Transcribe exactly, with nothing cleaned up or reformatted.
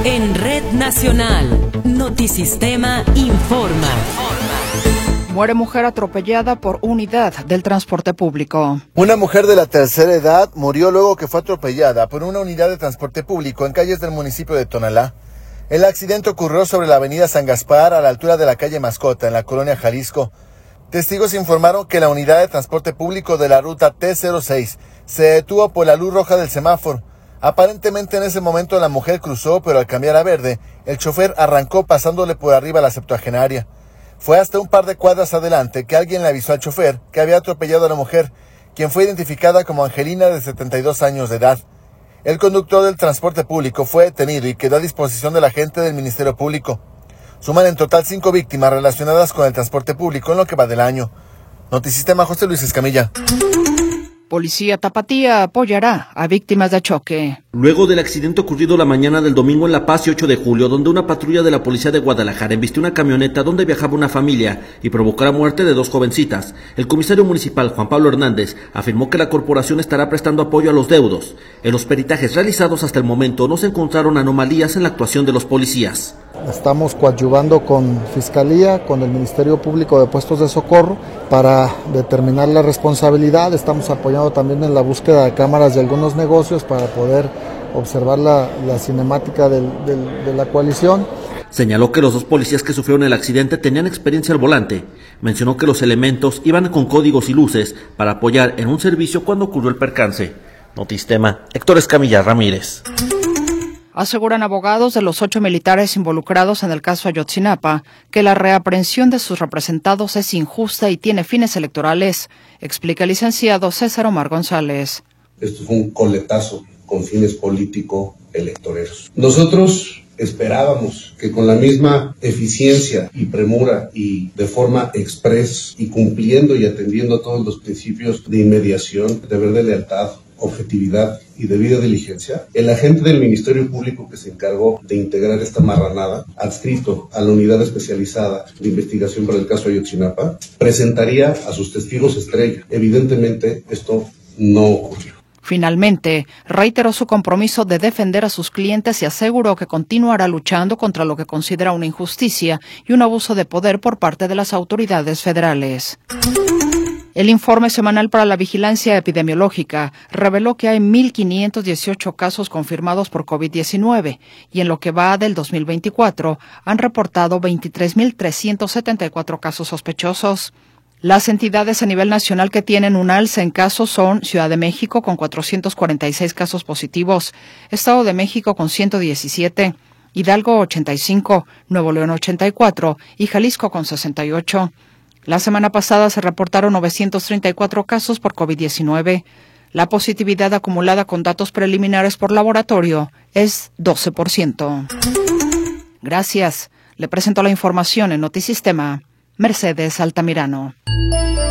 En Red Nacional, Notisistema informa. Muere mujer atropellada por unidad del transporte público. Una mujer de la tercera edad murió luego que fue atropellada por una unidad de transporte público en calles del municipio de Tonalá. El accidente ocurrió sobre la avenida San Gaspar, a la altura de la calle Mascota, en la colonia Jalisco. Testigos informaron que la unidad de transporte público de la ruta T cero seis se detuvo por la luz roja del semáforo. Aparentemente en ese momento la mujer cruzó, pero al cambiar a verde, el chofer arrancó pasándole por arriba a la septuagenaria. Fue hasta un par de cuadras adelante que alguien le avisó al chofer que había atropellado a la mujer, quien fue identificada como Angelina, de setenta y dos años de edad. El conductor del transporte público fue detenido y quedó a disposición del agente del Ministerio Público. Suman en total cinco víctimas relacionadas con el transporte público en lo que va del año. Notisistema, José Luis Escamilla. Policía Tapatía apoyará a víctimas de choque. Luego del accidente ocurrido la mañana del domingo en La Paz y ocho de julio, donde una patrulla de la policía de Guadalajara embistió una camioneta donde viajaba una familia y provocó la muerte de dos jovencitas, el comisario municipal Juan Pablo Hernández afirmó que la corporación estará prestando apoyo a los deudos. En los peritajes realizados hasta el momento no se encontraron anomalías en la actuación de los policías. Estamos coadyuvando con Fiscalía, con el Ministerio Público de Puestos de Socorro para determinar la responsabilidad. Estamos apoyando también en la búsqueda de cámaras de algunos negocios para poder observar la, la cinemática del, del, de la coalición. Señaló que los dos policías que sufrieron el accidente tenían experiencia al volante. Mencionó que los elementos iban con códigos y luces para apoyar en un servicio cuando ocurrió el percance. Notisistema, Héctor Escamilla Ramírez. Aseguran abogados de los ocho militares involucrados en el caso Ayotzinapa que la reaprehensión de sus representados es injusta y tiene fines electorales, explica el licenciado César Omar González. Esto fue un coletazo con fines político-electoreros. Nosotros esperábamos que con la misma eficiencia y premura y de forma express y cumpliendo y atendiendo todos los principios de inmediación, deber de lealtad, objetividad y debida diligencia, el agente del Ministerio Público que se encargó de integrar esta marranada, adscrito a la unidad especializada de investigación para el caso Ayotzinapa, presentaría a sus testigos estrella. Evidentemente, esto no ocurrió. Finalmente, reiteró su compromiso de defender a sus clientes y aseguró que continuará luchando contra lo que considera una injusticia y un abuso de poder por parte de las autoridades federales. El informe semanal para la vigilancia epidemiológica reveló que hay mil quinientos dieciocho casos confirmados por COVID diecinueve y en lo que va del dos mil veinticuatro han reportado veintitrés mil trescientos setenta y cuatro casos sospechosos. Las entidades a nivel nacional que tienen un alza en casos son Ciudad de México con cuatrocientos cuarenta y seis casos positivos, Estado de México con ciento diecisiete, Hidalgo ochenta y cinco, Nuevo León ochenta y cuatro y Jalisco con sesenta y ocho. La semana pasada se reportaron novecientos treinta y cuatro casos por COVID diecinueve. La positividad acumulada con datos preliminares por laboratorio es doce por ciento. Gracias. Le presento la información en Notisistema. Mercedes Altamirano.